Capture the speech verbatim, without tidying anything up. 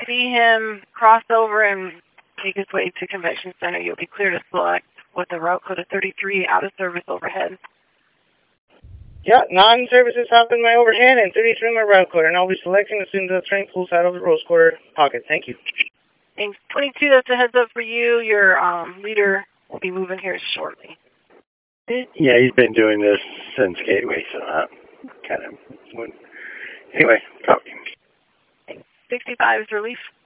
see him cross over and make his way to Convention Center, you'll be clear to select with the route code of thirty-three out of service overhead. Yeah, non-services have in my overhead and thirty-three my route code, and I'll be selecting as soon as the train pulls out of the Rose Quarter pocket. Thank you. Thanks. twenty-two, that's a heads up for you. Your um, leader will be moving here shortly. Yeah, he's been doing this since Gateway, so uh, kind of... Anyway, talking. sixty-five is relief.